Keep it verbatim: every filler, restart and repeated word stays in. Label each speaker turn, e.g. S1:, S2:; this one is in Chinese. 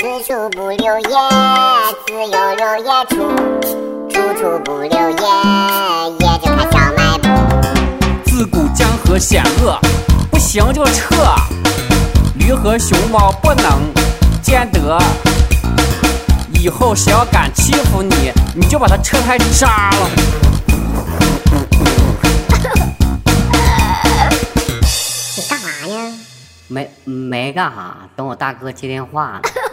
S1: 此处不留爷，自有留爷处，处处不留爷，爷就开小卖部。
S2: 自古江河险恶，不行就撤。驴和熊猫不能兼得，以后谁要敢欺负你，你就把他车胎扎了。
S1: 你干嘛呀？
S3: 没没干啥，等我大哥接电话呢。